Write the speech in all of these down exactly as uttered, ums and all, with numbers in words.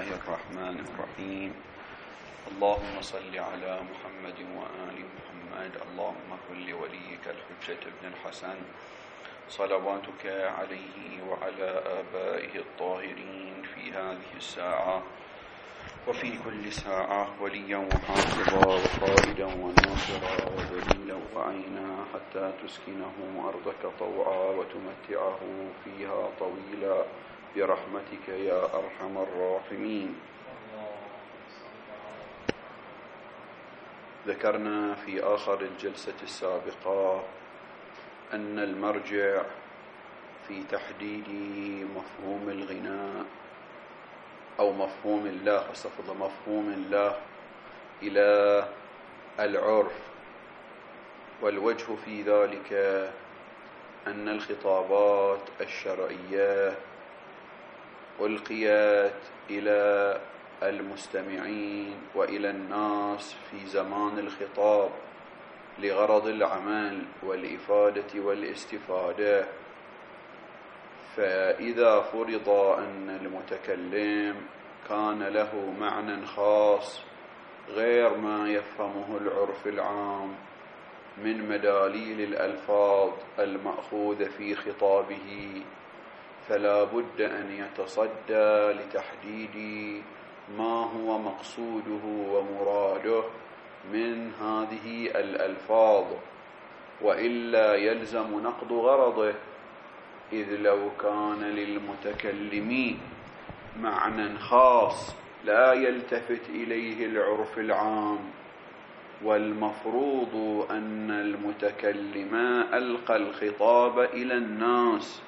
الله الرحمن الرحيم. اللهم صل على محمد وآل محمد. اللهم كن لوليك الحجة ابن الحسن صلواتك عليه وعلى آبائه الطاهرين في هذه الساعة وفي كل ساعة وليا وحافظا وقائدا وناصرا ودليلا وعينا حتى تسكنه أرضك طوعا وتمتعه فيها طويلا برحمتك يا أرحم الراحمين. ذكرنا في آخر الجلسة السابقة أن المرجع في تحديد مفهوم الغناء أو مفهوم الله استغفر الله مفهوم الله إلى العرف، والوجه في ذلك أن الخطابات الشرعية ألقيت إلى المستمعين وإلى الناس في زمان الخطاب لغرض العمل والإفادة والاستفادة، فإذا فرض أن المتكلم كان له معنى خاص غير ما يفهمه العرف العام من مداليل الألفاظ المأخوذة في خطابه، فلا بد أن يتصدى لتحديد ما هو مقصوده ومراده من هذه الألفاظ، وإلا يلزم نقض غرضه، إذ لو كان للمتكلمين معنى خاص لا يلتفت إليه العرف العام، والمفروض أن المتكلم ألقى الخطاب إلى الناس،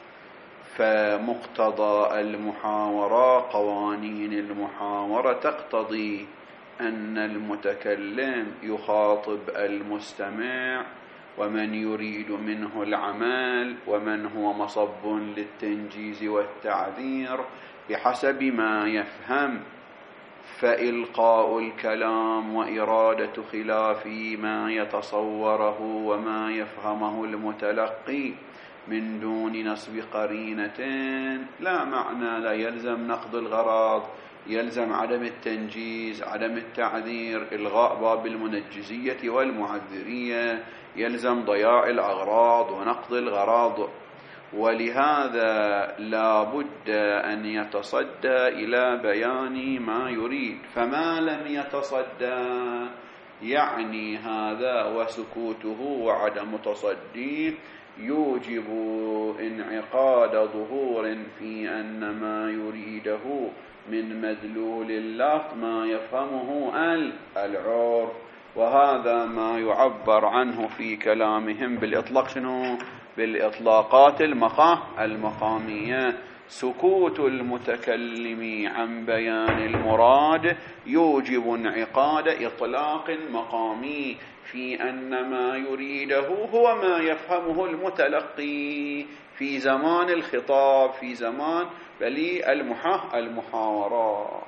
فمقتضى المحاورة قوانين المحاورة تقتضي أن المتكلم يخاطب المستمع ومن يريد منه العمل ومن هو مصب للتنجيز والتعذير بحسب ما يفهم، فإلقاء الكلام وإرادة خلاف ما يتصوره وما يفهمه المتلقي من دون نصب قرينة لا معنى، لا يلزم نقض الغرض، يلزم عدم التنجيز، عدم التعذير، إلغاء باب المنجزية والمعذرية، يلزم ضياع الأغراض ونقض الغراض، ولهذا لا بد أن يتصدى إلى بيان ما يريد، فما لم يتصدى يعني هذا وسكوته وعدم تصديه يوجب انعقاد ظهور في أن ما يريده من مدلول اللفظ ما يفهمه العرف، وهذا ما يعبر عنه في كلامهم بالإطلاق شنو؟ بالإطلاقات المقامية. سكوت المتكلم عن بيان المراد يوجب انعقاد إطلاق مقامي في أن ما يريده هو ما يفهمه المتلقي في زمان الخطاب، في زمان بلي المحاورة.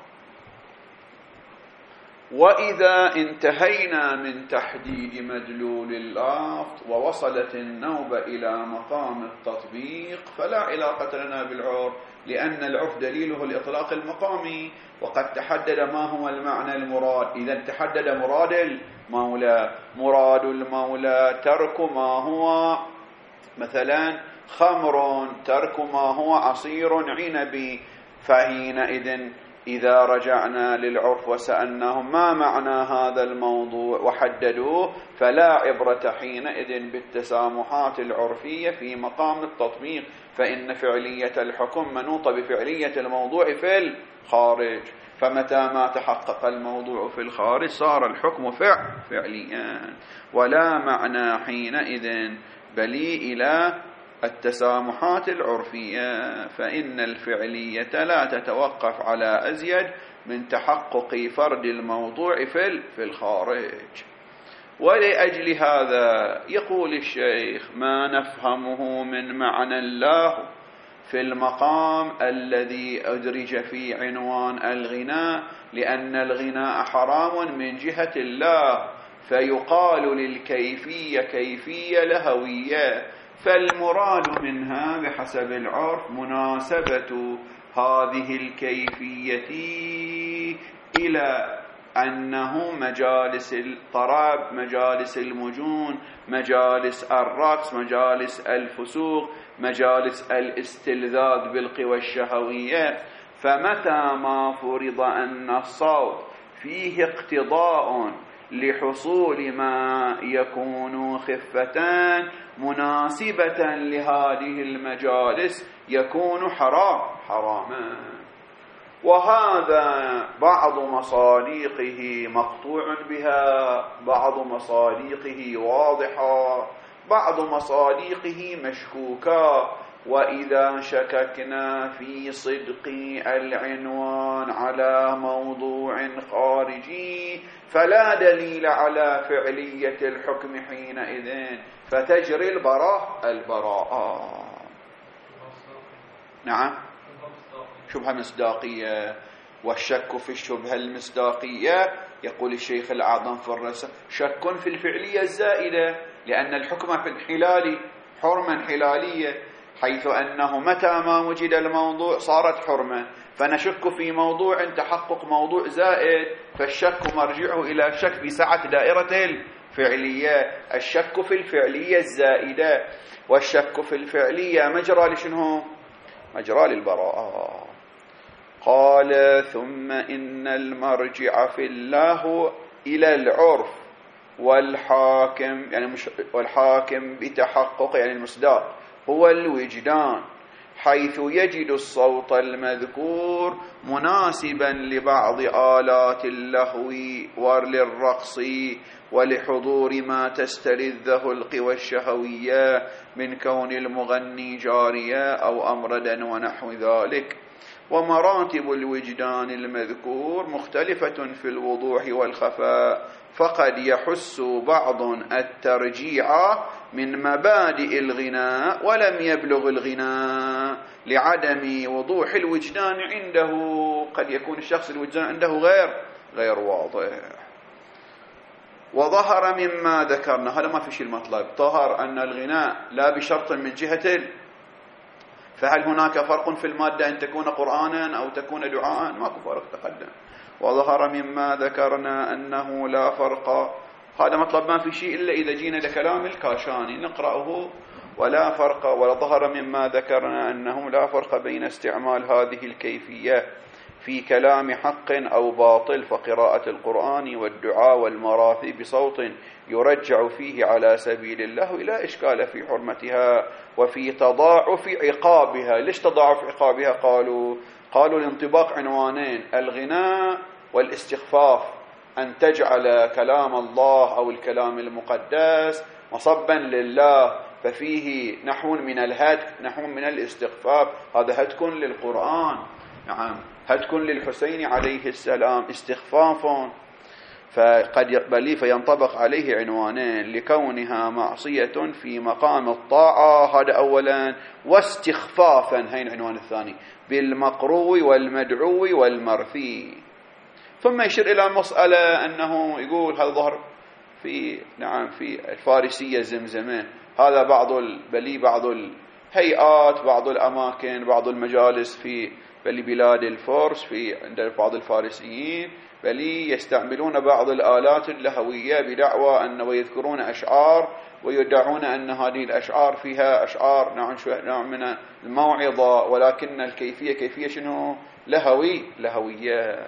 وإذا انتهينا من تحديد مدلول اللفظ ووصلت النوبة إلى مقام التطبيق فلا علاقة لنا بالعرف، لأن العرف دليله الإطلاق المقامي، وقد تحدد ما هو المعنى المراد. إذا تحدد مراد المولى، مراد المولى ترك ما هو مثلا خمر، ترك ما هو عصير عنبي، فحينئذ إذا رجعنا للعرف وسألناهم ما معنى هذا الموضوع وحددوه، فلا عبرة حينئذ بالتسامحات العرفية في مقام التطبيق، فإن فعلية الحكم منوطة بفعلية الموضوع في الخارج، فمتى ما تحقق الموضوع في الخارج صار الحكم فعل فعليا، ولا معنى حينئذ بلي إلى التسامحات العرفية، فإن الفعلية لا تتوقف على أزيد من تحقق فرد الموضوع في الخارج. ولأجل هذا يقول الشيخ ما نفهمه من معنى الله في المقام الذي أدرج في عنوان الغناء، لأن الغناء حرام من جهة الله، فيقال للكيفية كيفية لهوية، فالمراد منها بحسب العرف مناسبة هذه الكيفية إلى أنه مجالس الطرب، مجالس المجون، مجالس الرقص، مجالس الفسوق، مجالس الاستلذاذ بالقوى الشهوية. فمتى ما فرض أن الصوت فيه اقتضاء لحصول ما يكون خفة مناسبة لهذه المجالس يكون حرام حراما. وهذا بعض مصادقه مقطوع بها، بعض مصادقه واضحة، بعض مصادقه مشكوكة. وإذا شككنا في صدق العنوان على موضوع خارجي فلا دليل على فعلية الحكم حينئذ، فتجري البراء البراءة. نعم، شبهة مصداقية. والشك في الشبهة المصداقية يقول الشيخ الأعظم في الرسالة شك في الفعلية الزائدة، لأن الحكم في الحلال حرما حلالية، حيث أنه متى ما وجد الموضوع صارت حرمة، فنشك في موضوع تحقق موضوع زائد، فالشك مرجعه إلى شك في سعة دائرة الفعلية. الشك في الفعلية الزائدة، والشك في الفعلية مجرى لشنو؟ مجرى للبراءة. قال ثم إن المرجع في الله إلى العرف والحاكم، يعني مش والحاكم بتحقق يعني المصداق هو الوجدان، حيث يجد الصوت المذكور مناسبا لبعض آلات اللهو وللرقص ولحضور ما تستلذه القوى الشهوية من كون المغني جارية أو أمردا ونحو ذلك. ومراتب الوجدان المذكور مختلفة في الوضوح والخفاء، فقد يحس بعض الترجيع من مبادئ الغناء ولم يبلغ الغناء لعدم وضوح الوجدان عنده. قد يكون الشخص الوجدان عنده غير غير واضح. وظهر مما ذكرنا، هذا ما في شيء المطلب، ظهر أن الغناء لا بشرط من جهة، فهل هناك فرق في المادة أن تكون قرآنا أو تكون دعاء؟ ماكو فرق تقدم. وظهر مما ذكرنا أنه لا فرق، هذا مطلب ما في شيء إلا إذا جينا لكلام الكاشاني نقرأه. ولا فرق، وظهر مما ذكرنا أنه لا فرق بين استعمال هذه الكيفية في كلام حق أو باطل، فقراءة القرآن والدعاء والمراثي بصوت يرجع فيه على سبيل الله لا إشكال في حرمتها وفي تضاعف عقابها. ليش تضاعف عقابها؟ قالوا قالوا لانطباق عنوانين: الغناء والاستخفاف، أن تجعل كلام الله أو الكلام المقدس مصبا لله، ففيه نحو من الهتك، نحو من الاستخفاف، هذا هتك للقرآن، نعم هتك للحسين عليه السلام، استخفاف، فقد يقبل فينطبق عليه عنوانين: لكونها معصية في مقام الطاعة، هذا أولا، واستخفافا، هين العنوان الثاني، بالمقروء والمدعو والمرثي. ثم يشير إلى مسألة أنه يقول هذا ظهر في نعم في الفارسية زمزمة، هذا بعض بلي بعض الهيئات، بعض الأماكن، بعض المجالس في بل بلاد الفرس، في عند بعض الفارسيين بل يستعملون بعض الآلات اللهوية بدعوى أن ويذكرون أشعار ويدعون أن هذه الأشعار فيها أشعار نوع نوع من الموعظة، ولكن الكيفية كيفية شنو؟ لهوي لهوية.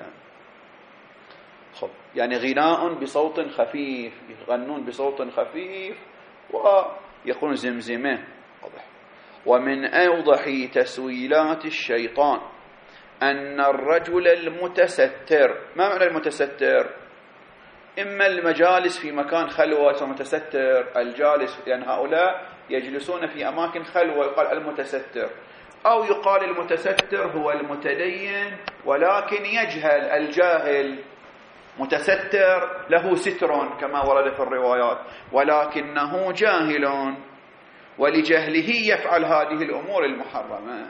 خب يعني غناء بصوت خفيف، يغنون بصوت خفيف ويقولون زمزمة، واضح. ومن أوضح تسويلات الشيطان أن الرجل المتستر، ما معنى المتستر؟ إما المجالس في مكان خلوة متستر، الجالس، لأن يعني هؤلاء يجلسون في أماكن خلوة يقال المتستر، أو يقال المتستر هو المتدين ولكن يجهل، الجاهل متستر له ستر كما ورد في الروايات، ولكنه جاهل ولجهله يفعل هذه الأمور المحرمة.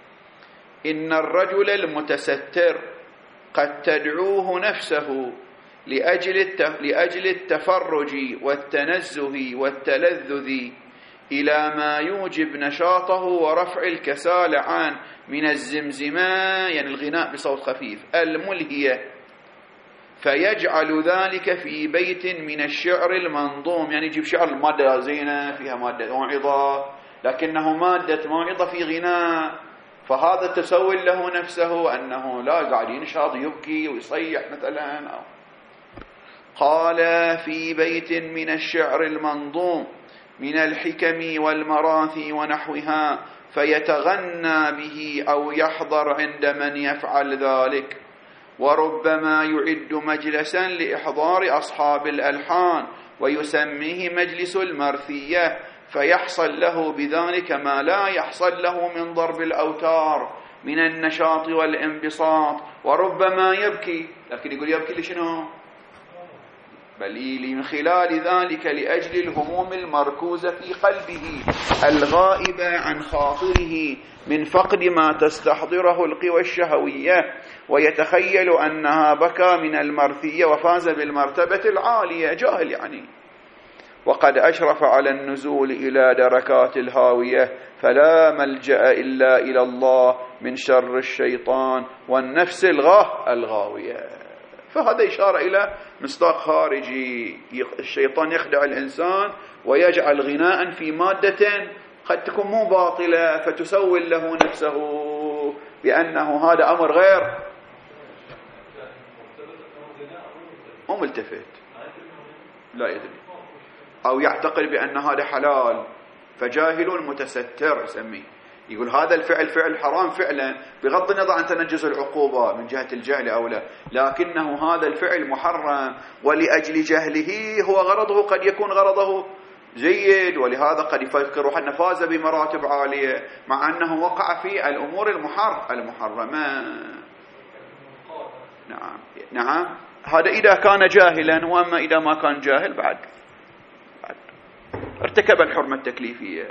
إن الرجل المتستر قد تدعوه نفسه لأجل لأجل التفرج والتنزه والتلذذ إلى ما يوجب نشاطه ورفع الكسال عنه من الزمزمة، يعني الغناء بصوت خفيف الملهية، فيجعل ذلك في بيت من الشعر المنظوم، يعني يجيب شعر المادة زينة فيها مادة موعظة، لكنه مادة موعظة في غناء، فهذا تسول له نفسه أنه لا قاعد ينشاط يبكي ويصيح مثلا. قال في بيت من الشعر المنظوم من الحكم والمراثي ونحوها، فيتغنى به أو يحضر عند من يفعل ذلك، وربما يعد مجلسا لإحضار أصحاب الألحان ويسميه مجلس المرثية، فيحصل له بذلك ما لا يحصل له من ضرب الأوتار من النشاط والانبساط، وربما يبكي، لكن يقول يبكي لشنو؟ بل من خلال ذلك لأجل الهموم المركوزة في قلبه الغائبة عن خاطره من فقد ما تستحضره القوى الشهوية، ويتخيل أنها بكى من المرثية وفاز بالمرتبة العالية، جاهل يعني. وقد أشرف على النزول إلى دركات الهاوية، فلا ملجأ إلا إلى الله من شر الشيطان والنفس الغاه الغاوية. فهذا إشارة إلى مصداق خارجي، الشيطان يخدع الإنسان ويجعل غناء في مادة قد تكون مو باطلة، فتسول له نفسه بأنه هذا أمر غير مو ملتفت، لا يدري، أو يعتقد بأن هذا حلال، فجاهل متستر يسميه، يقول هذا الفعل فعل حرام فعلا بغض النظر عن تنجز العقوبة من جهة الجهل أو لا، لكنه هذا الفعل محرم، ولأجل جهله هو غرضه قد يكون غرضه جيد، ولهذا قد يفكر أنه فاز بمراتب عالية مع أنه وقع في الأمور المحر المحرمة. نعم نعم، هذا إذا كان جاهلا، وأما إذا ما كان جاهل بعد, بعد ارتكب الحرمة التكليفية.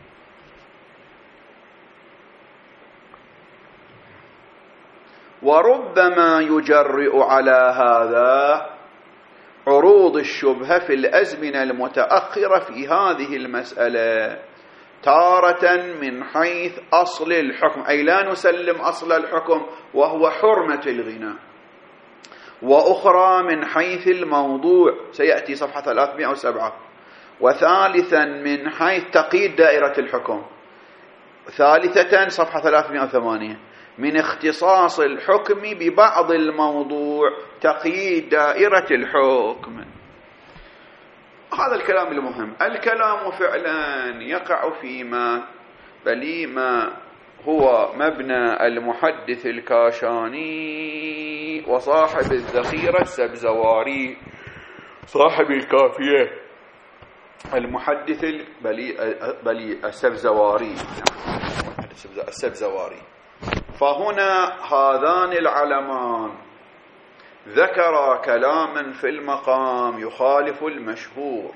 وربما يجرئ على هذا عروض الشبهة في الأزمنة المتأخرة في هذه المسألة، تارة من حيث أصل الحكم، أي لا نسلم أصل الحكم وهو حرمة الغناء، وأخرى من حيث الموضوع سيأتي صفحة ثلاثمائة وسبعة، وثالثا من حيث تقييد دائرة الحكم، ثالثة صفحة ثلاثمائة وثمانية من اختصاص الحكم ببعض الموضوع تقييد دائرة الحكم. هذا الكلام المهم. الكلام فعلا يقع فيما بل ما هو مبنى المحدث الكاشاني وصاحب الذخيرة السبزواري صاحب الكافية، المحدث بلي السبزواري السبزواري. فهنا هذان العلمان ذكر كلاما في المقام يخالف المشهور،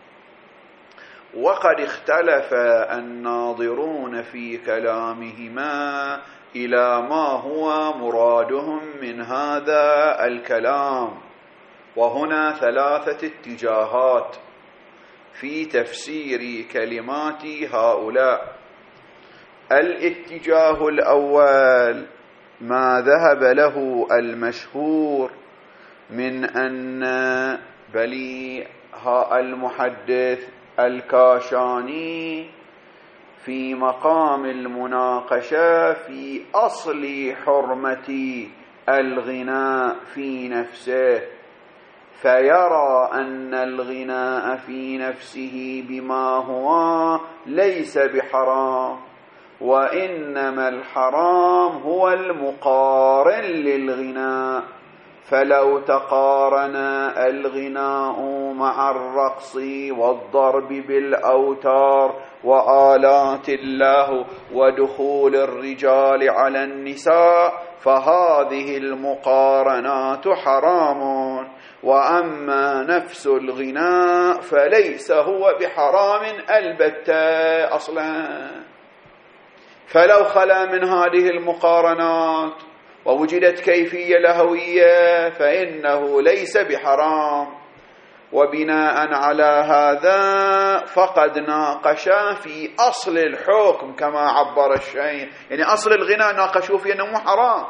وقد اختلف الناظرون في كلامهما إلى ما هو مرادهم من هذا الكلام، وهنا ثلاثة اتجاهات في تفسير كلمات هؤلاء. الاتجاه الأول ما ذهب له المشهور من أن بلي المحدث الكاشاني في مقام المناقشة في أصل حرمة الغناء في نفسه، فيرى أن الغناء في نفسه بما هو ليس بحرام، وإنما الحرام هو المقارن للغناء، فلو تقارن الغناء مع الرقص والضرب بالأوتار وآلات الله ودخول الرجال على النساء فهذه المقارنات حرام، وأما نفس الغناء فليس هو بحرام البتة أصلا. فلو خلا من هذه المقارنات ووجدت كيفية لهوية فإنه ليس بحرام، وبناء على هذا فقد ناقشا في أصل الحكم كما عبر الشيخ، يعني أصل الغناء ناقشوا فيه أنه مو حرام.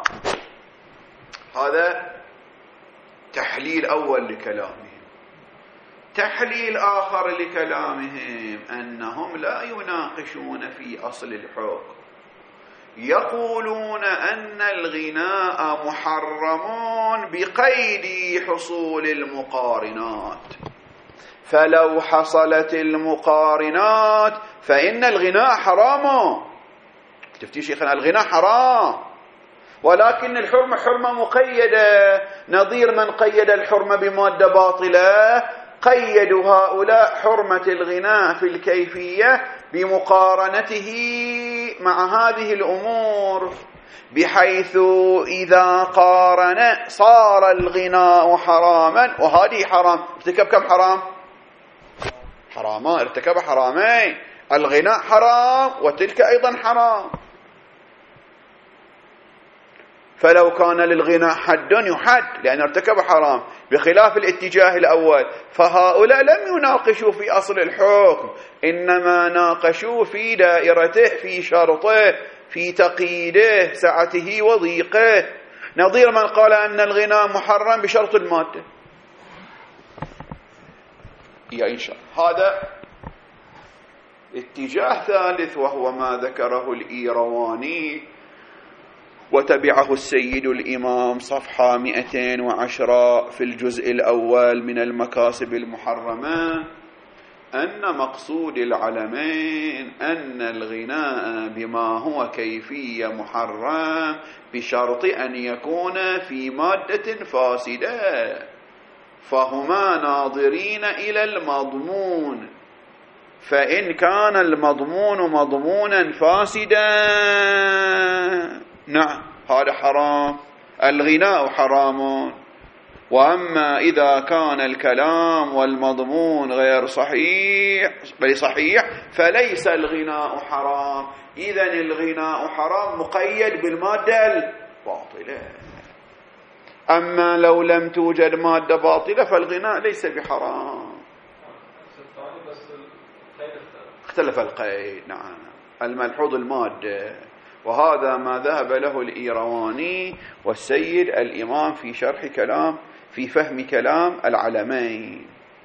هذا تحليل أول لكلامهم. تحليل آخر لكلامهم أنهم لا يناقشون في أصل الحكم، يقولون أن الغناء محرم بقيد حصول المقارنات، فلو حصلت المقارنات فإن الغناء حرام. تفتي شيخنا الغناء حرام، ولكن الحرمة حرمة مقيدة، نظير من قيد الحرمة بمادة باطلة. قيدوا هؤلاء حرمة الغناء في الكيفية بمقارنته مع هذه الأمور، بحيث إذا قارن صار الغناء حراما، وهذه حرام. ارتكب كم حرام؟ حرامان، ارتكب حرامين، الغناء حرام وتلك أيضا حرام. فلو كان للغناء حد يحد لأن ارتكب حرام، بخلاف الاتجاه الأول. فهؤلاء لم يناقشوا في أصل الحكم، إنما ناقشوا في دائرته، في شرطه، في تقييده، سعته وضيقه، نظير من قال أن الغناء محرم بشرط المادة. يا إن شاء الله هذا اتجاه ثالث، وهو ما ذكره الإيرواني وتبعه السيد الإمام صفحة مئتين وعشرة في الجزء الأول من المكاسب المحرمة، أن مقصود العلمين أن الغناء بما هو كيفية محرم بشرط أن يكون في مادة فاسدة، فهما ناظرين إلى المضمون، فإن كان المضمون مضمونا فاسدا نعم هذا حرام، الغناء حرام. وأما إذا كان الكلام والمضمون غير صحيح بل صحيح فليس الغناء حرام. إذن الغناء حرام مقيد بالمادة الباطلة. أما لو لم توجد مادة باطلة فالغناء ليس بحرام. اختلف القيد، نعم، الملحوظ المادة، وهذا ما ذهب له الإيرواني والسيد الإمام في شرح كلام في فهم كلام العلمين.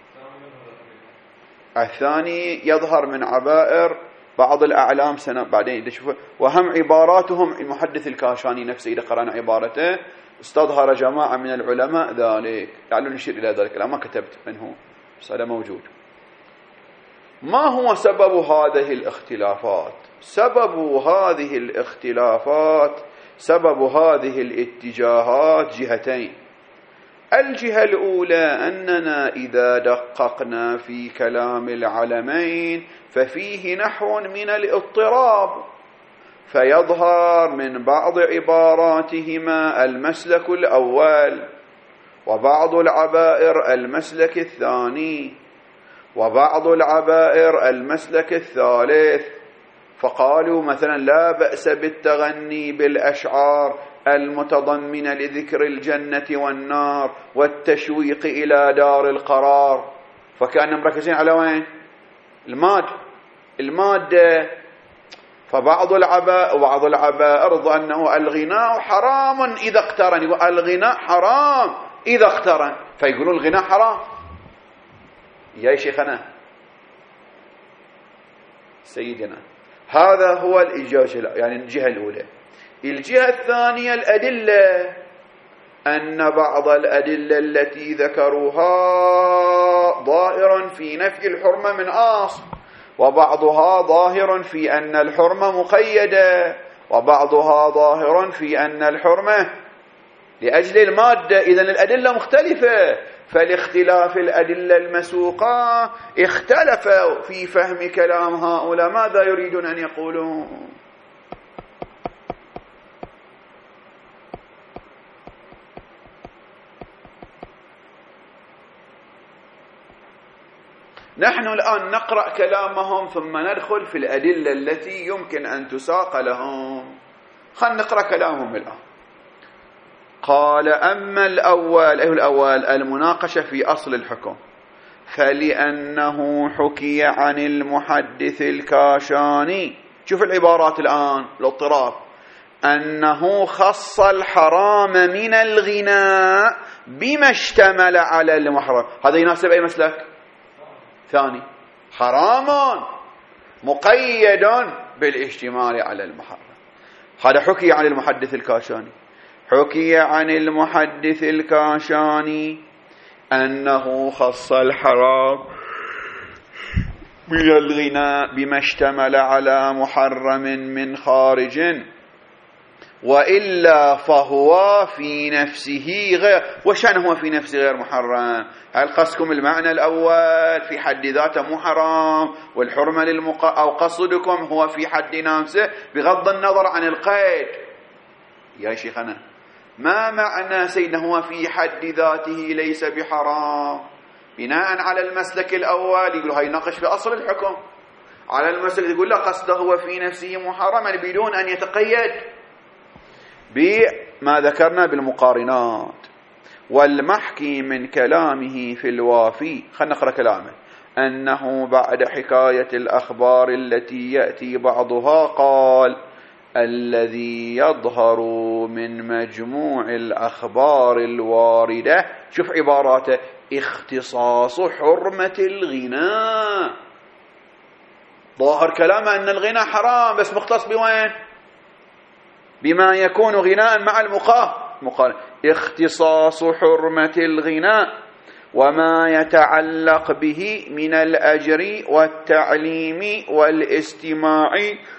الثاني يظهر من عبائر بعض الأعلام سنة بعدين إذا شوفوا، وهم عباراتهم المحدث الكاشاني نفسه إذا قرأنا عبارته استظهر جماعة من العلماء ذلك، لعله نشير إلى ذلك، لا ما كتبت منه بس هذا موجود. ما هو سبب هذه الاختلافات؟ سبب هذه الاختلافات، سبب هذه الاتجاهات جهتين. الجهة الأولى أننا إذا دققنا في كلام العلمين ففيه نحو من الاضطراب، فيظهر من بعض عباراتهما المسلك الأول، وبعض العبائر المسلك الثاني، وبعض العبائر المسلك الثالث. فقالوا مثلا لا بأس بالتغني بالأشعار المتضمنة لذكر الجنة والنار والتشويق إلى دار القرار، فكأنهم مركزين على وين؟ المادة المادة. فبعض العبائر وبعض العبائر ظنوا الغناء حرام إذا اقترن، والغناء حرام إذا اقترن، فيقولون الغناء حرام. يا شيخنا سيدنا، هذا هو الإجازة، يعني الجهة الأولى. الجهة الثانية الأدلة، أن بعض الأدلة التي ذكروها ظاهر في نفي الحرمة من أصل، وبعضها ظاهر في أن الحرمة مقيدة، وبعضها ظاهر في أن الحرمة لأجل المادة. إذن الأدلة مختلفة، فالاختلاف الأدلة المسوقة اختلف في فهم كلام هؤلاء. ماذا يريدون أن يقولوا؟ نحن الآن نقرأ كلامهم ثم ندخل في الأدلة التي يمكن أن تساق لهم. خلينا نقرأ كلامهم الآن. قال أما الأول، أيه الأول؟ المناقشة في أصل الحكم. فلأنه حكي عن المحدث الكاشاني. شوف العبارات الآن الاضطراب، أنه خص الحرام من الغناء بما اشتمل على المحرم. هذا يناسب أي مسلك ثاني؟ حرام مقيد بالاشتمال على المحرم. هذا حكي عن المحدث الكاشاني. حكي عن المحدث الكاشاني أنه خص الحرام من الغناء بما اشتمل على محرم من خارج، وإلا فهو في نفسه غير. وشان هو في نفسه غير محرم؟ هل قصدكم المعنى الأول في حد ذاته مو حرام والحرمة للمق... أو قصدكم هو في حد نفسه بغض النظر عن القيد؟ يا شيخنا ما معنى سيدنا هو في حد ذاته ليس بحرام؟ بناء على المسلك الأول يقول هاي ناقش في أصل الحكم، على المسلك يقول لا قصده هو في نفسه محرما بدون أن يتقيد بما ذكرنا بالمقارنات. والمحكي من كلامه في الوافي، خلنا نقرأ كلامه، أنه بعد حكاية الأخبار التي يأتي بعضها قال: الذي يظهر من مجموع الأخبار الواردة، شوف عباراته، اختصاص حرمة الغناء. ظاهر كلامه أن الغناء حرام، بس مختص بوين؟ بما يكون غناء مع المقارنة. اختصاص حرمة الغناء وما يتعلق به من الأجر والتعليم والاستماع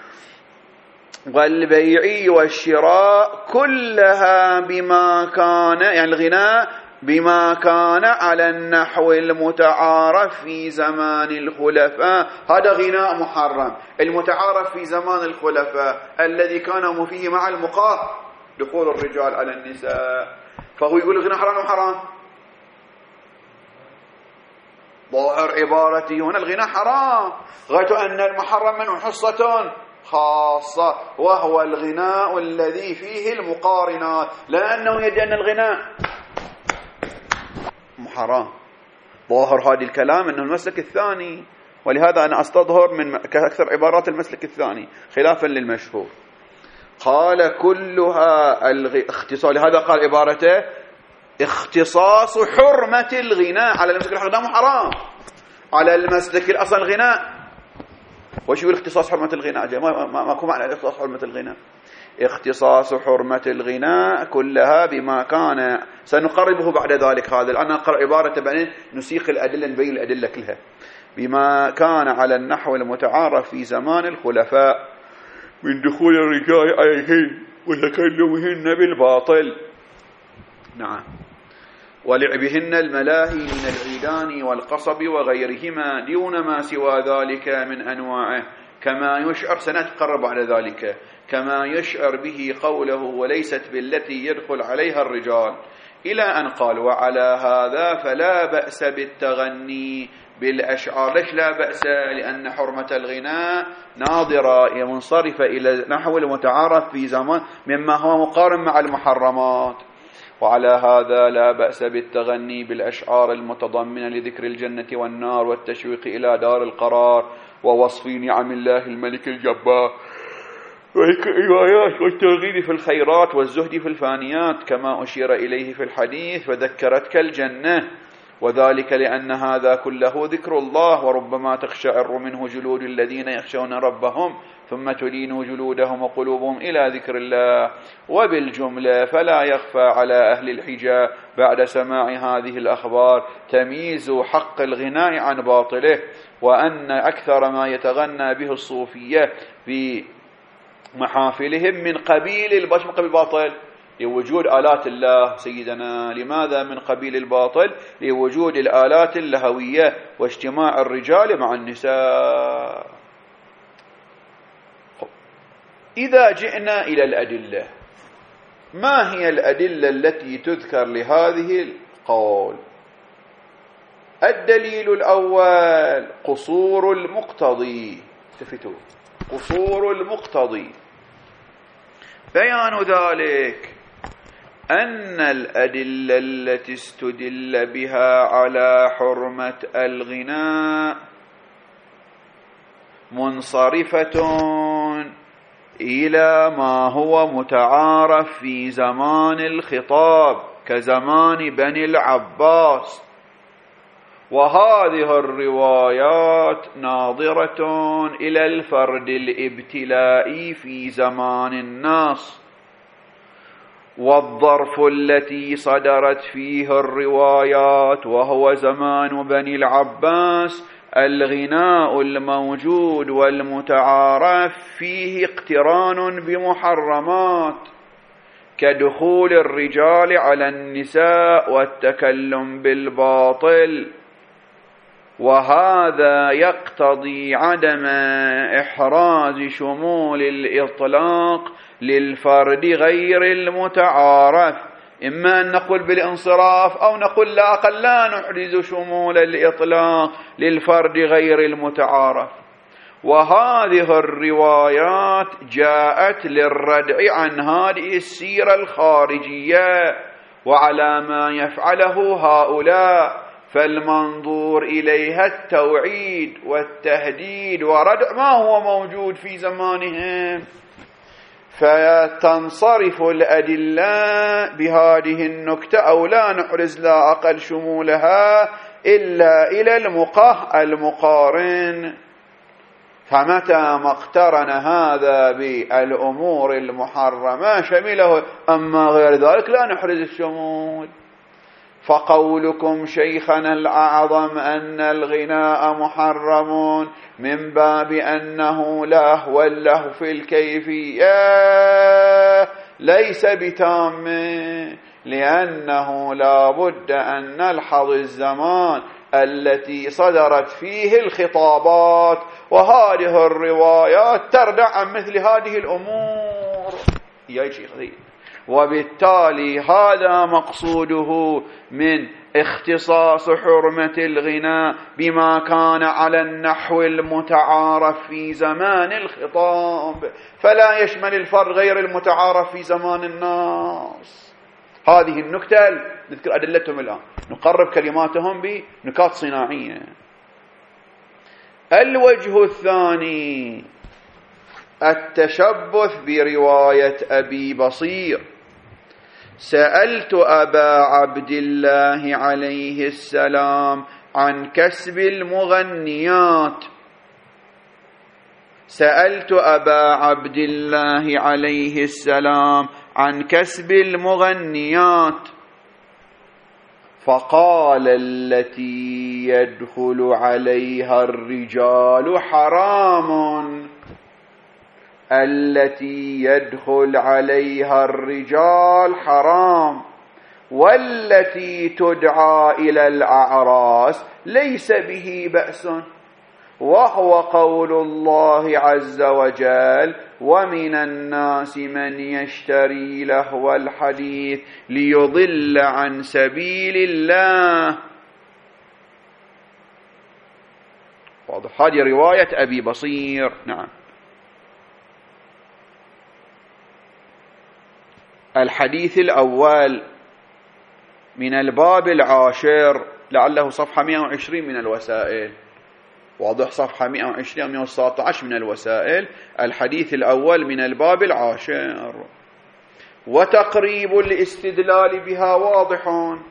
والبيع والشراء كلها بما كان، يعني الغناء بما كان على النحو المتعارف في زمان الخلفاء. هذا غناء محرم المتعارف في زمان الخلفاء الذي كانوا فيه مع المقاه دخول الرجال على النساء. فهو يقول الغناء حرام حرام. ظاهر عبارتي هنا الغناء حرام، غاية أن المحرم منه حصة خاصة وهو الغناء الذي فيه المقارنات، لأنه يدعي أن الغناء حرام. ظاهر هذا الكلام أنه المسلك الثاني، ولهذا أنا أستظهر من أكثر عبارات المسلك الثاني خلافا للمشهور. قال كلها اختصاص، لهذا قال عبارته اختصاص حرمة الغناء على المسلك الحرام حرام، على المسلك الأصل الغناء. وش يقول اختصاص حرمة الغناء؟ ما ماكو معنى اختصاص حرمة الغناء. اختصاص حرمة الغناء كلها بما كان، سنقربه بعد ذلك. هذا الآن أقرأ عبارة بعدين نسيق الأدلة نبين الأدلة كلها. بما كان على النحو المتعارف في زمان الخلفاء من دخول الرجال عليهن وتكلمهن بالباطل، نعم، ولعبهن الملاهي من العيدان والقصب وغيرهما دون ما سوى ذلك من أنواعه، كما يشعر، سنتقرب على ذلك، كما يشعر به قوله وليست بالتي يدخل عليها الرجال، إلى أن قال وعلى هذا فلا بأس بالتغني بالأشعار. ليش لا بأس؟ لأن حرمة الغناء ناظرة منصرفة إلى نحو المتعارف في زمان مما هو مقارن مع المحرمات. وعلى هذا لا بأس بالتغني بالأشعار المتضمنة لذكر الجنة والنار والتشويق إلى دار القرار ووصف نعم الله الملك الجبار والروايات والترغيب في الخيرات والزهد في الفانيات، كما أشير إليه في الحديث فذكرتك الجنة، وذلك لأن هذا كله ذكر الله، وربما تخشعر منه جلود الذين يخشون ربهم ثم تلين جلودهم وقلوبهم إلى ذكر الله. وبالجملة فلا يخفى على أهل الحجة بعد سماع هذه الأخبار تمييز حق الغناء عن باطله، وأن أكثر ما يتغنى به الصوفية في محافلهم من قبيل الباطل. من قبيل الباطل لوجود آلات الله سيدنا. لماذا من قبيل الباطل؟ لوجود الآلات اللهوية واجتماع الرجال مع النساء. إذا جئنا إلى الأدلة، ما هي الأدلة التي تذكر لهذه القول؟ الدليل الأول قصور المقتضي. تفتوا قصور المقتضي، بيان ذلك أن الأدلة التي استدل بها على حرمة الغناء منصرفة إلى ما هو متعارف في زمان الخطاب كزمان بني العباس، وهذه الروايات ناظرة إلى الفرد الابتلائي في زمان الناس، والظرف التي صدرت فيه الروايات وهو زمان بني العباس الغناء الموجود والمتعارف فيه اقتران بمحرمات كدخول الرجال على النساء والتكلم بالباطل، وهذا يقتضي عدم إحراز شمول الإطلاق للفرد غير المتعارف، إما أن نقول بالانصراف أو نقول لا أقل لا نحرز شمول الإطلاق للفرد غير المتعارف. وهذه الروايات جاءت للردع عن هذه السيرة الخارجية وعلى ما يفعله هؤلاء، فالمنظور إليها التوعيد والتهديد وردع ما هو موجود في زمانهم، فتنصرف الأدلة بهذه النكتة أو لا نحرز لا أقل شمولها إلا إلى المقه المقارن. فمتى ما اقترن هذا بالأمور المحرمة شمله، أما غير ذلك لا نحرز الشمول. فقولكم شيخنا الأعظم أن الغناء محرم من باب أنه لهو اللهو في الكيفية ليس بتام، لأنه لا بد أن نلحظ الزمان التي صدرت فيه الخطابات، وهذه الروايات تردع عن مثل هذه الأمور يا شيخ ذي. وبالتالي هذا مقصوده من اختصاص حرمة الغناء بما كان على النحو المتعارف في زمان الخطاب، فلا يشمل الفرد غير المتعارف في زمان الناس. هذه النكتة نذكر أدلتهم الآن، نقرب كلماتهم بنكات صناعية. الوجه الثاني التشبث برواية أبي بصير. سألت أبا عبد الله عليه السلام عن كسب المغنيات سألت أبا عبد الله عليه السلام عن كسب المغنيات فقال التي يدخل عليها الرجال حرام، التي يدخل عليها الرجال حرام، والتي تدعى إلى الأعراس ليس به بأس، وهو قول الله عز وجل ومن الناس من يشتري لهو الحديث ليضل عن سبيل الله. واضح؟ هذه رواية أبي بصير. نعم. الحديث الأول من الباب العاشر، لعله صفحة مئة وعشرين من الوسائل. واضح؟ صفحة مئة وعشرين أو مئة وتسعة عشر من الوسائل. الحديث الأول من الباب العاشر. وتقريب الاستدلال بها واضح،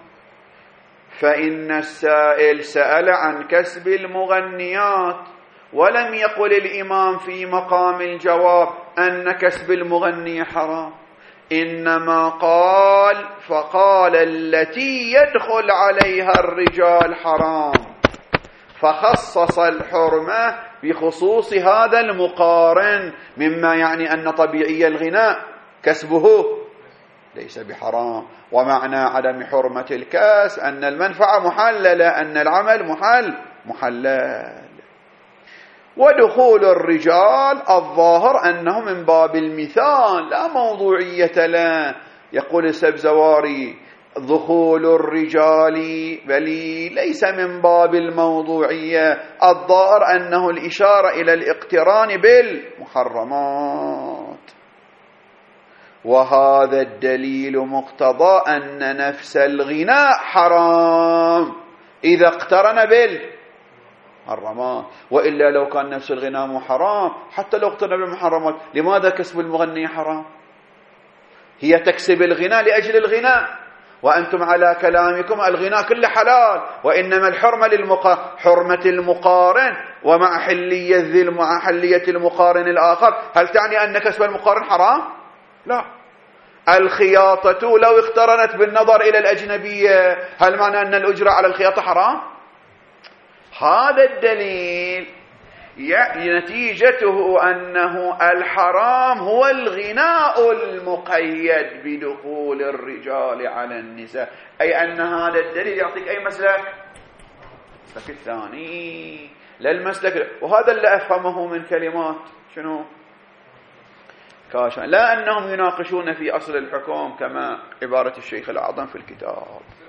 فإن السائل سأل عن كسب المغنيات ولم يقل الإمام في مقام الجواب أن كسب المغني حرام، إنما قال فقال التي يدخل عليها الرجال حرام، فخصص الحرمة بخصوص هذا المقارن، مما يعني أن طبيعي الغناء كسبه ليس بحرام. ومعنى عدم حرمة الكاس أن المنفعة محللة، أن العمل محل محلل. ودخول الرجال الظاهر أنه من باب المثال لا موضوعية له. يقول السبزواري دخول الرجال بل ليس من باب الموضوعية، الظاهر أنه الإشارة إلى الاقتران بالمحرمات. وهذا الدليل مقتضى أن نفس الغناء حرام إذا اقترن بالمحرمات، وإلا لو كان نفس الغناء مو حرام حتى لو اقترن بالمحرمات لماذا كسب المغني حرام؟ هي تكسب الغناء لأجل الغناء، وأنتم على كلامكم الغناء كله حلال، وإنما الحرمة للمقا... حرمة المقارن ومع حلية ذي مع حلية المقارن الآخر. هل تعني أن كسب المقارن حرام؟ لا. الخياطة لو اقترنت بالنظر إلى الأجنبية هل معنى أن الأجرة على الخياطة حرام؟ هذا الدليل يعني نتيجته أنه الحرام هو الغناء المقيد بدخول الرجال على النساء، أي أن هذا الدليل يعطيك أي مسلك؟ المسلك الثاني لا المسلك، وهذا اللي أفهمه من كلمات شنو؟ كاشان، لا أنهم يناقشون في أصل الحكم كما عبارة الشيخ الأعظم في الكتاب.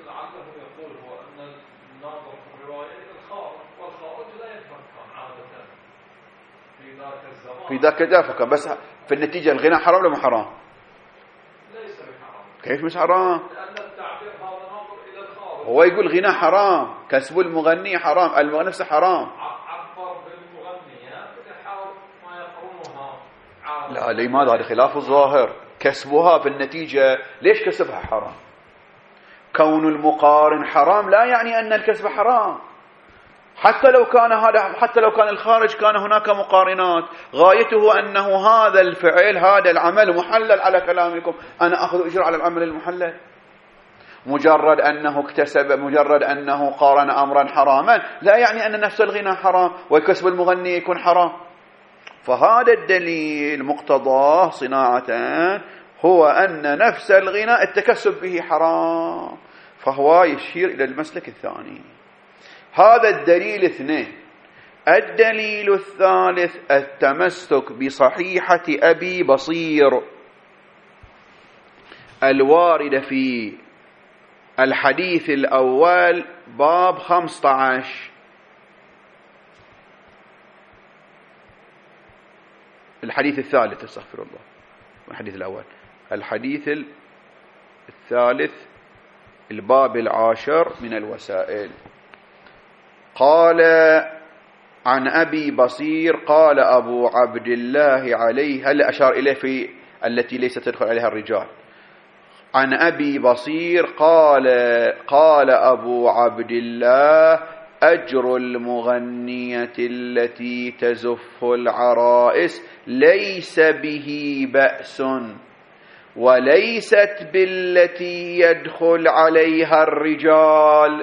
في ذاك الزمان بس في النتيجة الغناء حرام ولا مو حرام؟ ليس بحرام. كيف مش حرام؟ لأن التعبير هذا ناظر إلى الخارج. هو يقول غناء حرام، كسب المغني حرام، المغني نفسه حرام. عبر بالمغني بحال ما يقرونها. لا لماذا؟ هذا خلاف الظاهر. كسبها في النتيجة ليش كسبها حرام؟ كون المقارن حرام لا يعني أن الكسب حرام، حتى لو كان هذا حتى لو كان الخارج كان هناك مقارنات، غايته أنه هذا الفعل هذا العمل محلل على كلامكم، أنا أخذ أجر على العمل المحلل. مجرد أنه اكتسب مجرد أنه قارن أمرا حراما لا يعني أن نفس الغنى حرام وكسب المغني يكون حرام. فهذا الدليل مقتضاه صناعة هو أن نفس الغنى التكسب به حرام، فهو يشير إلى المسلك الثاني. هذا الدليل اثنين. الدليل الثالث التمسك بصحيحة أبي بصير الواردة في الحديث الأول باب خمسة عشر. الحديث الثالث استغفر الله، الحديث الأول الحديث الثالث الباب العاشر من الوسائل. قال عن أبي بصير قال أبو عبد الله عليه، هل أشار إليه في التي ليست تدخل عليها الرجال. عن أبي بصير قال قال أبو عبد الله أجر المغنية التي تزف العرائس ليس به بأس وليست بالتي يدخل عليها الرجال.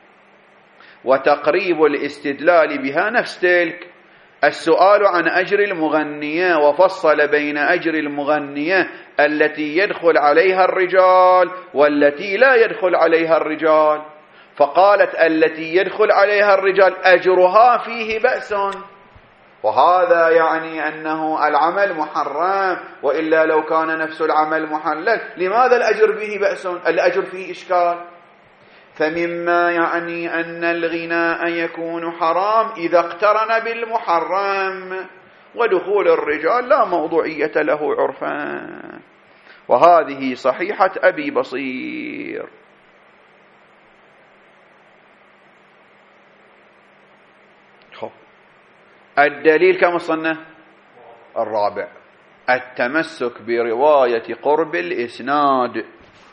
وتقريب الاستدلال بها نفس تلك. السؤال عن أجر المغنية وفصل بين أجر المغنية التي يدخل عليها الرجال والتي لا يدخل عليها الرجال، فقالت التي يدخل عليها الرجال أجرها فيه بأس، وهذا يعني أنه العمل محرم، وإلا لو كان نفس العمل محلل لماذا الأجر فيه بأس؟ الأجر فيه إشكال. فمما يعني أن الغناء يكون حرام إذا اقترن بالمحرم، ودخول الرجال لا موضوعية له عرفا. وهذه صحيحة أبي بصير. خب. الدليل كما صنه الرابع التمسك برواية قرب الإسناد،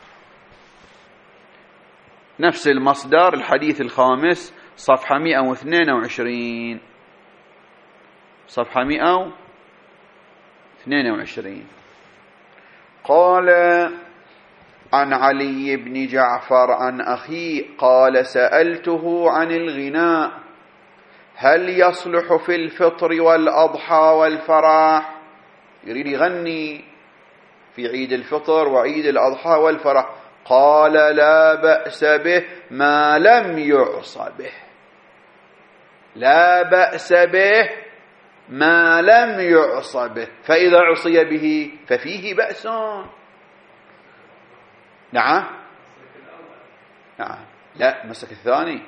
نفس المصدر الحديث الخامس صفحة مئة واثنين وعشرين، صفحة مئة واثنين وعشرين. قال عن علي بن جعفر عن أخيه قال سألته عن الغناء هل يصلح في الفطر والأضحى والفرح، يريد يغني في عيد الفطر وعيد الأضحى والفرح، قال لا بأس به ما لم يعص به، لا بأس به ما لم يعص به، فإذا عصي به ففيه بأس. نعم نعم لا المسلك الثاني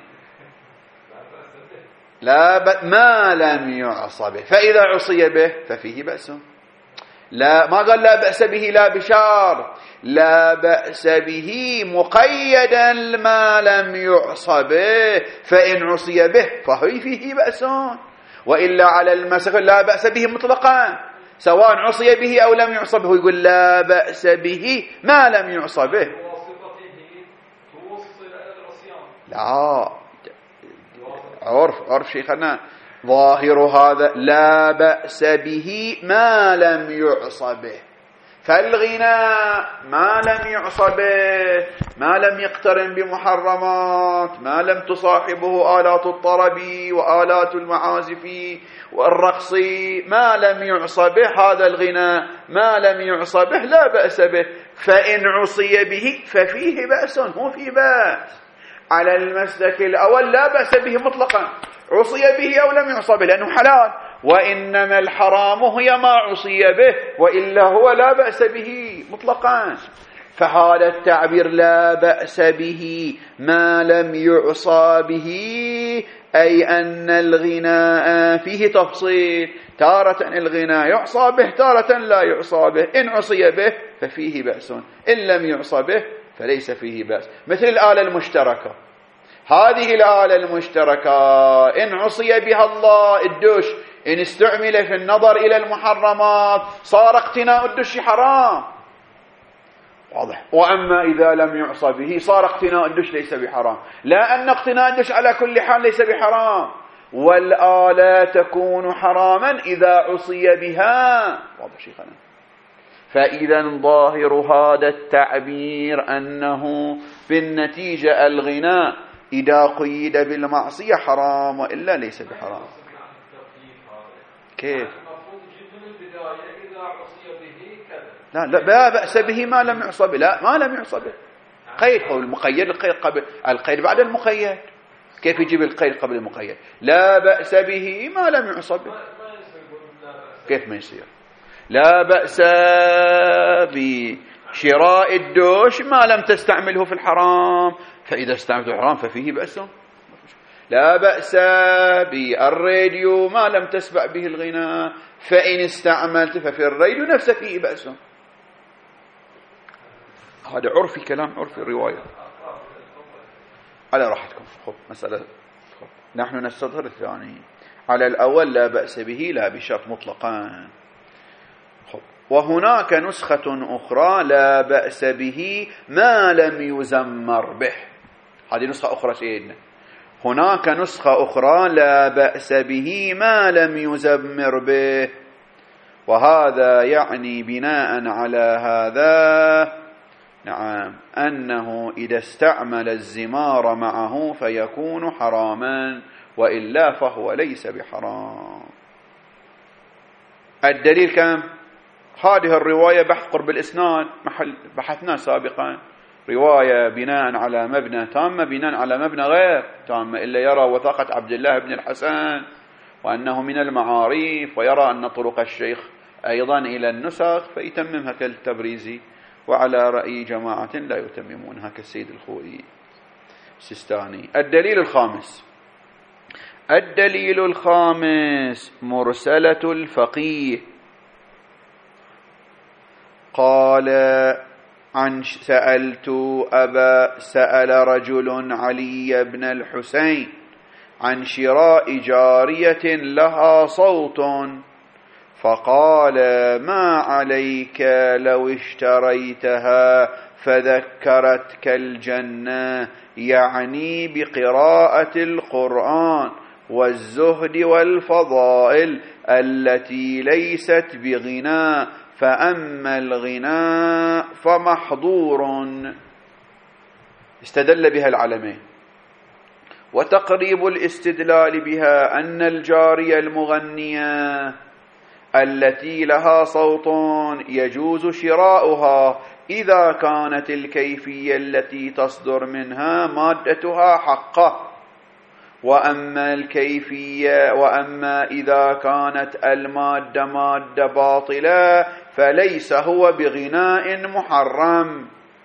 لا ب... ما لم يعص به، فإذا عصي به ففيه بأس. لا ما قال لا بأس به لا بشرط، لا بأس به مقيدا ما لم يعص به، فإن عصي به فهو فيه بأس، وإلا على المسخ لا بأس به مطلقا سواء عصي به أو لم يعص به. يقول لا بأس به ما لم يعص به. لا عرف عرف شيخنا ظاهر هذا لا بأس به ما لم يعص به، فالغناء ما لم يعص به، ما لم يقترن بمحرمات، ما لم تصاحبه آلات الطرب وآلات المعازف والرقص، ما لم يعص به هذا الغناء ما لم يعص به لا بأس به، فإن عصي به ففيه بأس، هو فيه بأس. على المسلك الأول لا بأس به مطلقا، عصي به أو لم يعص به لأنه حلال، وإنما الحرام هي ما عصي به، وإلا هو لا بأس به مطلقا. فهذا التعبير لا بأس به ما لم يعصى به أي أن الغناء فيه تفصيل، تارة الغناء يعصى به تارة لا يعصى به، إن عصي به ففيه بأس، إن لم يعصى به فليس فيه بأس. مثل الآلة المشتركة، هذه الآلة المشتركة إن عصي بها الله الدش، إن استعمل في النظر إلى المحرمات صار اقتناء الدش حرام، واضح. وأما إذا لم يعصى به صار اقتناء الدش ليس بحرام، لا أن اقتناء الدش على كل حال ليس بحرام، والآلة تكون حراما إذا عصي بها، واضح شيخنا. فإذا ظاهر هذا التعبير أنه بالنتيجة الغناء إذا قيد بالمعصية حرام، وإلا ليس بحرام. كيف؟ لا لا لا بأس به ما لم يعصى به، لا ما لم يعصى به، قيد هو المقيد، القيد قبل القيد بعد المقيد. كيف يجيب القيد قبل المقيد؟ لا بأس به ما لم يعصى به، كيف ما يصير؟ لا بأس بشراء الدوش ما لم تستعمله في الحرام، فإذا استعملته في الحرام ففيه بأس. لا بأس بالراديو ما لم تسبع به الغناء، فإن استعملت ففي الراديو نفسه فيه بأس. هذا عرفي، كلام عرفي الرواية على راحتكم. خب مسألة خب. نحن نستظهر الثاني على الأول لا بأس به لا بشرط مطلقا. خب. وهناك نسخة أخرى لا بأس به ما لم يزمر به، هذه نسخة أخرى سيدنا. هناك نسخة أخرى لا بأس به ما لم يزمر به، وهذا يعني بناء على هذا نعم أنه إذا استعمل الزمار معه فيكون حراما، وإلا فهو ليس بحرام. الدليل كم؟ هذه الرواية بحث قرب الإسناد، محل بحثنا سابقا، رواية بناء على مبنى تامة بناء على مبنى غير تامة، إلا يرى وثاقة عبد الله بن الحسن وأنه من المعاريف، ويرى أن طرق الشيخ أيضا إلى النسخ فيتممها كالتبريزي، وعلى رأي جماعة لا يتممونها كالسيد الخوئي السيستاني. الدليل الخامس، الدليل الخامس مرسلة الفقيه. قال عن سألت أبا سأل رجل علي بن الحسين عن شراء جارية لها صوت، فقال ما عليك لو اشتريتها فذكرتك الجنة، يعني بقراءة القرآن والزهد والفضائل التي ليست بغناء، فأما الغناء فمحظور. استدل بها العلمين، وتقريب الاستدلال بها أن الجارية المغنية التي لها صوت يجوز شراؤها إذا كانت الكيفية التي تصدر منها مادتها حقة، وأما الكيفية وأما إذا كانت المادة مادة باطلة فليس هو بغناء محرم.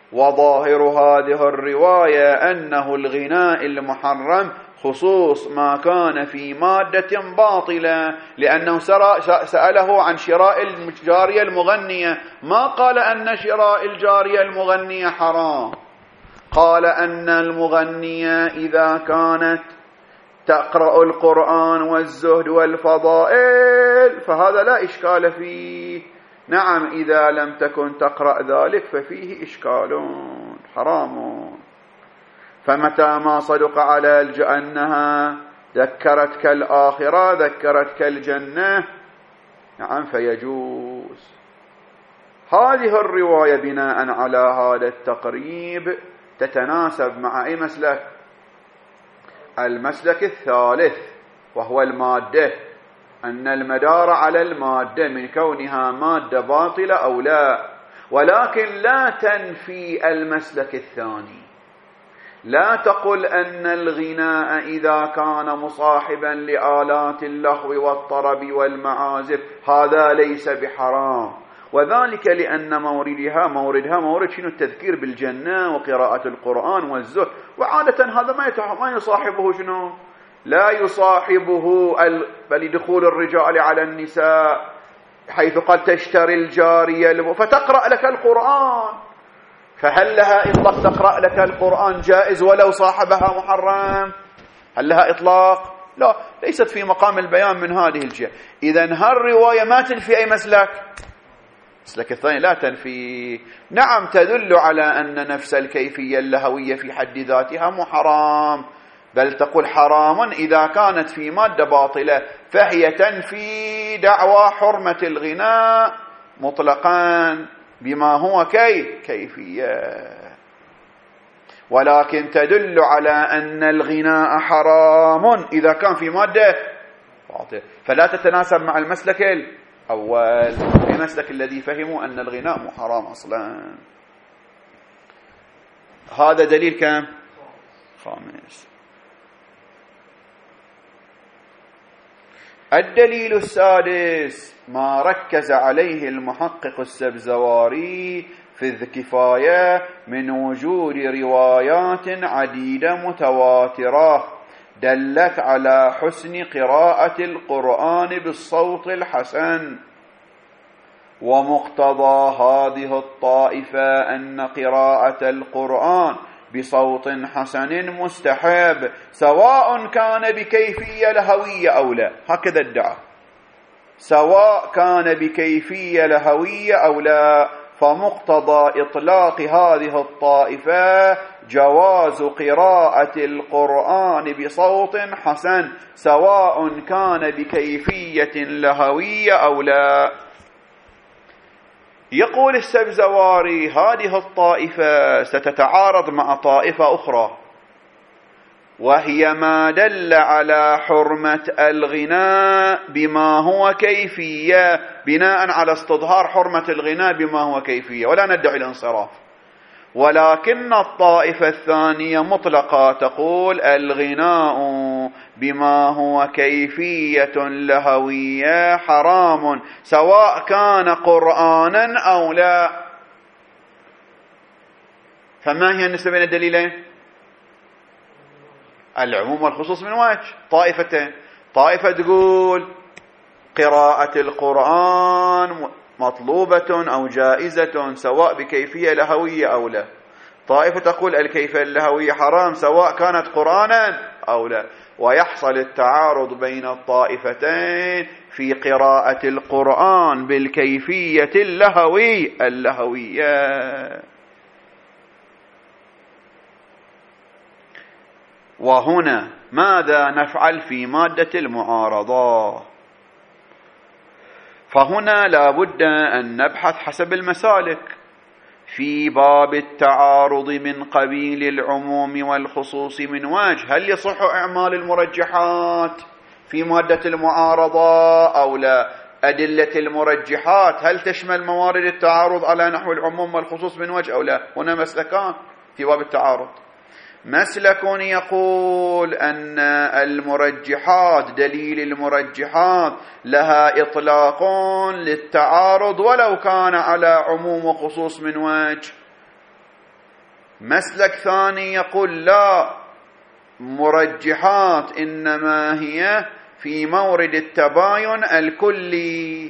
وظاهر هذه الرواية أنه الغناء المحرم خصوص ما كان في مادة باطلة، لأنه سأله عن شراء الجارية المغنية، ما قال أن شراء الجارية المغنية حرام، قال أن المغنية إذا كانت تقرأ القرآن والزهد والفضائل فهذا لا إشكال فيه. نعم إذا لم تكن تقرأ ذلك ففيه إشكال حرام. فمتى ما صدق على أنها ذكرتك الآخرة ذكرتك الجنة نعم فيجوز. هذه الرواية بناء على هذا التقريب تتناسب مع أي مسلك؟ المسلك الثالث وهو المادة، أن المدار على المادة من كونها مادة باطلة أو لا، ولكن لا تنفي المسلك الثاني. لا تقل أن الغناء إذا كان مصاحبا لآلات اللهو والطرب والمعازف هذا ليس بحرام، وذلك لأن موردها موردها مورد شنو؟ التذكير بالجنة وقراءة القرآن والزهد، وعادة هذا ما ما يصاحبه شنو؟ لا يصاحبه بل دخول الرجال على النساء، حيث قال تشتري الجارية فتقرأ لك القرآن، فهل لها إطلاق تقرأ لك القرآن جائز ولو صاحبها محرم؟ هل لها إطلاق؟ لا، ليست في مقام البيان من هذه الجهة. إذن هالرواية ما تنفي أي مسلك، مسلك الثاني لا تنفي. نعم تدل على أن نفس الكيفية اللهوية في حد ذاتها مو حرام، بل تقول حرام إذا كانت في مادة باطلة، فهي تنفي دعوى حرمة الغناء مطلقا بما هو كي كيفية، ولكن تدل على أن الغناء حرام إذا كان في مادة باطلة، فلا تتناسب مع المسلك الأول، المسلك الذي فهموا أن الغناء مو حرام أصلا. هذا دليل كم؟ خامس. الدليل السادس ما ركز عليه المحقق السبزواري في الكفاية من وجود روايات عديدة متواترة دلت على حسن قراءة القرآن بالصوت الحسن، ومقتضى هذه الطائفة أن قراءة القرآن بصوت حسن مستحب سواء كان بكيفية لهوية أو لا، هكذا ادعى، سواء كان بكيفية لهوية أو لا، فمقتضى إطلاق هذه الطائفة جواز قراءة القرآن بصوت حسن سواء كان بكيفية لهوية أو لا. يقول السبزواري هذه الطائفة ستتعارض مع طائفة أخرى، وهي ما دل على حرمة الغناء بما هو كيفية بناء على استظهار حرمة الغناء بما هو كيفية، ولا ندعي الانصراف، ولكن الطائفة الثانية مطلقة تقول الغناء بما هو كيفية لهوية حرام سواء كان قرآنا أو لا. فما هي النسبة بين الدليلين؟ العموم والخصوص من وجه. طائفتين، طائفة تقول قراءة القرآن مطلوبة أو جائزة سواء بكيفية لهوية أو لا، طائفة تقول الكيفية اللهوية حرام سواء كانت قرآنا أو لا، ويحصل التعارض بين الطائفتين في قراءة القرآن بالكيفية اللهوية اللهوية. وهنا ماذا نفعل في مادة المعارضة؟ فهنا لا بد أن نبحث حسب المسالك في باب التعارض من قبيل العموم والخصوص من وجه، هل يصح إعمال المرجحات في مادة المعارضة أو لا؟ أدلة المرجحات هل تشمل موارد التعارض على نحو العموم والخصوص من وجه أو لا؟ هنا مسلكان في باب التعارض، مسلك يقول أن المرجحات دليل المرجحات لها إطلاق للتعارض ولو كان على عموم وخصوص من وجه، مسلك ثاني يقول لا، مرجحات إنما هي في مورد التباين الكلي.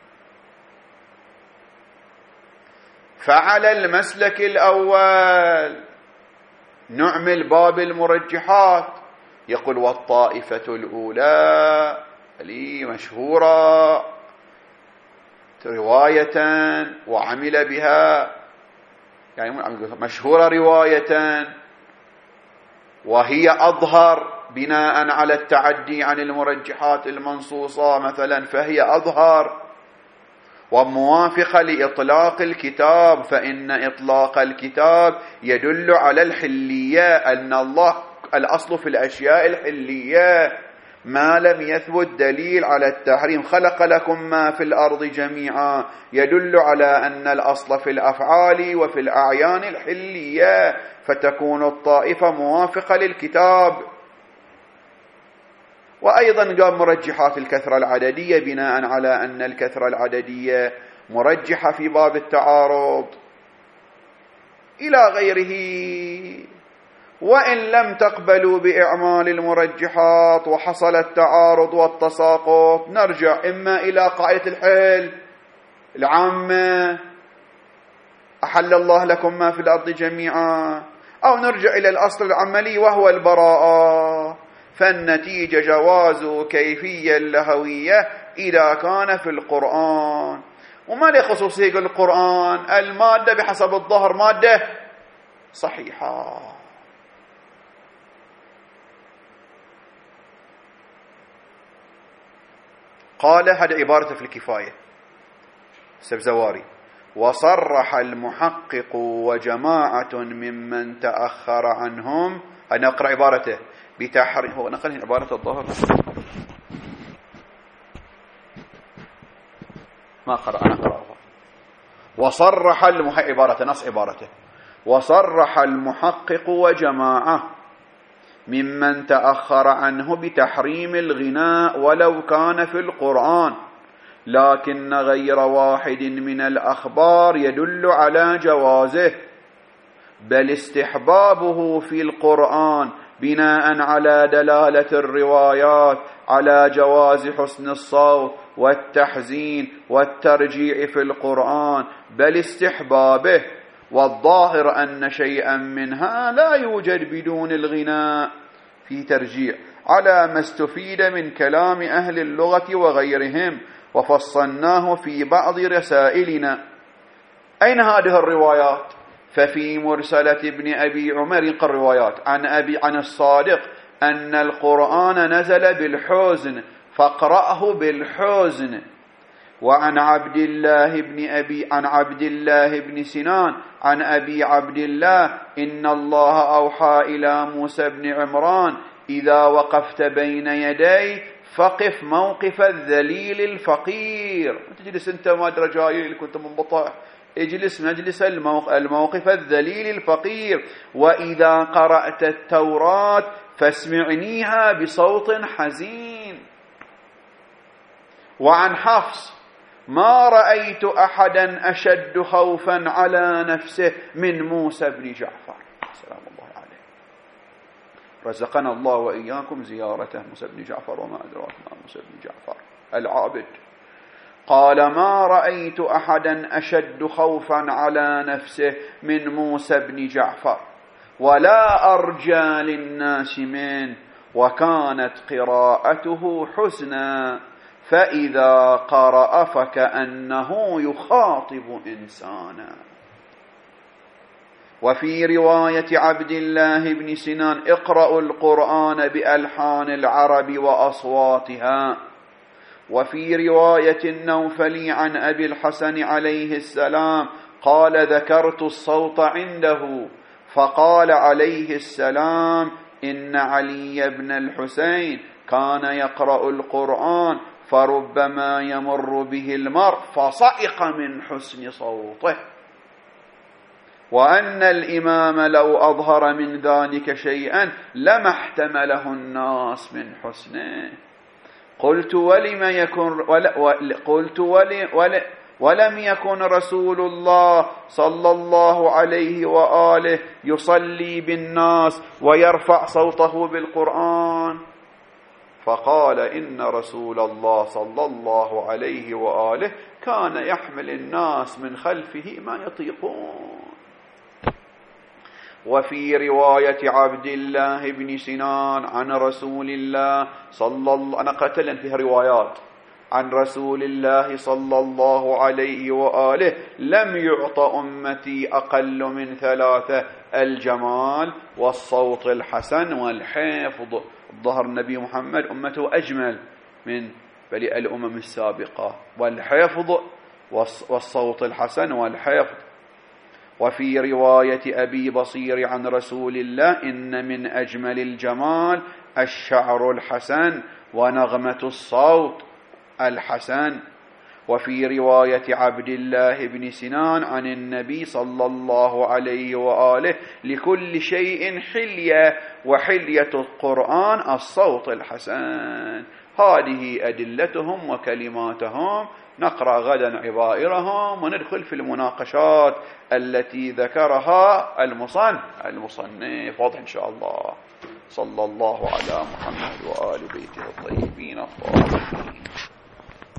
فعلى المسلك الأول نعمل باب المرجحات، يقول والطائفة الأولى لي مشهورة رواية وعمل بها، يعني مشهورة رواية وهي أظهر بناء على التعدي عن المرجحات المنصوصة مثلا، فهي أظهر وموافقة لإطلاق الكتاب، فإن إطلاق الكتاب يدل على الحلية، أن الله الأصل في الأشياء الحلية ما لم يثبت دليل على التحريم. خلق لكم ما في الأرض جميعا يدل على أن الأصل في الأفعال وفي الأعيان الحلية، فتكون الطائفة موافقة للكتاب. وأيضا قام مرجحات الكثرة العددية بناء على أن الكثرة العددية مرجحة في باب التعارض إلى غيره. وإن لم تقبلوا بإعمال المرجحات وحصل التعارض والتساقط، نرجع إما إلى قاعدة الحل العامة أحل الله لكم ما في الأرض جميعا، أو نرجع إلى الأصل العملي وهو البراءة. فالنتيجة جواز كيفية اللهوية إذا كان في القرآن. وما لي خصوصية القرآن، المادة بحسب الظهر مادة صحيحة. قال هذا عبارة في الكفاية السبزواري: وصرح المحقق وجماعة ممن تأخر عنهم. أنا أقرأ عبارته بتحريم، هو نقل عبارة الظهر ما قرأ، أنا أقرأ. وصرح المحقق، عبارة نص عبارته: وصرح المحقق وجماعة ممن تأخر عنه بتحريم الغناء ولو كان في القرآن، لكن غير واحد من الأخبار يدل على جوازه، بل استحبابه في القرآن بناء على دلالة الروايات على جواز حسن الصوت والتحزين والترجيع في القرآن، بل استحبابه. والظاهر أن شيئا منها لا يوجد بدون الغناء في ترجيع، على ما استفيد من كلام أهل اللغة وغيرهم، وفصلناه في بعض رسائلنا. أين هذه الروايات؟ ففي مرسلة ابن أبي عمر الروايات عن أبي عن الصادق أن القرآن نزل بالحزن فاقرأه بالحزن. وعن عبد الله بن أبي عن عبد الله بن سنان عن أبي عبد الله إن الله أوحى إلى موسى بن عمران: إذا وقفت بين يدي فقف موقف الذليل الفقير. تجلس أنت ما أدري جاي كنت منبطح، اجلس مجلس الموقف الذليل الفقير. وإذا قرأت التوراة فاسمعنيها بصوت حزين. وعن حفص: ما رأيت أحدا أشد خوفا على نفسه من موسى بن جعفر سلام الله عليه. رزقنا الله وإياكم زيارته موسى بن جعفر، وما أدراك ما موسى بن جعفر العابد. قال: ما رأيت أحدا أشد خوفا على نفسه من موسى بن جعفر، ولا أرجى للناس منه، وكانت قراءته حزنا، فإذا قرأ فكأنه يخاطب إنسانا. وفي رواية عبد الله بن سنان: اقرأوا القرآن بألحان العرب وأصواتها. وفي رواية النوفلي عن أبي الحسن عليه السلام قال: ذكرت الصوت عنده فقال عليه السلام: إن علي بن الحسين كان يقرأ القرآن فربما يمر به المرء فصعق من حسن صوته، وأن الإمام لو أظهر من ذلك شيئا لما احتمله الناس من حسنه. قلت: ولم يكن ولا قلت ولي ولا ولم يكن رسول الله صلى الله عليه وآله يصلي بالناس ويرفع صوته بالقرآن. فقال إن رسول الله صلى الله عليه وآله كان يحمل الناس من خلفه ما يطيقون. وفي رواية عبد الله بن سنان عن رسول الله صلى الله أنا قتلا فيها روايات عن رسول الله صلى الله عليه وآله لم يعط أمتي أقل من ثلاثة: الجمال والصوت الحسن والحفظ. ظهر النبي محمد أمته أجمل من بل الأمم السابقة، والحفظ والصوت الحسن والحفظ. وفي رواية أبي بصير عن رسول الله إن من أجمل الجمال الشعر الحسن ونغمة الصوت الحسن. وفي رواية عبد الله بن سنان عن النبي صلى الله عليه وآله لكل شيء حلية وحلية القرآن الصوت الحسن. هذه أدلتهم وكلماتهم. نقرأ غدا عبائرهم وندخل في المناقشات التي ذكرها المصنف المصنف واضح إن شاء الله. صلى الله على محمد وآل بيته الطيبين الطاهرين.